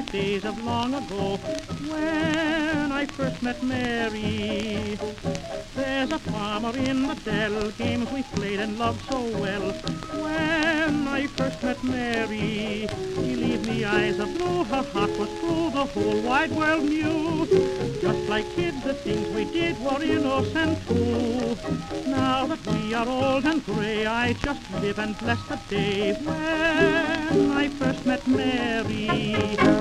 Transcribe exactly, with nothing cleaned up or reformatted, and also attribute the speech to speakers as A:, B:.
A: days of long ago, when I first met Mary. There's a farmer in the dell, games we played and loved so well. When I first met Mary, believe me, eyes of blue, her heart was true, the whole wide world knew. Just like kids, the things we did were innocent too. Now that we are old and grey, I just live and bless the day when I first met Mary.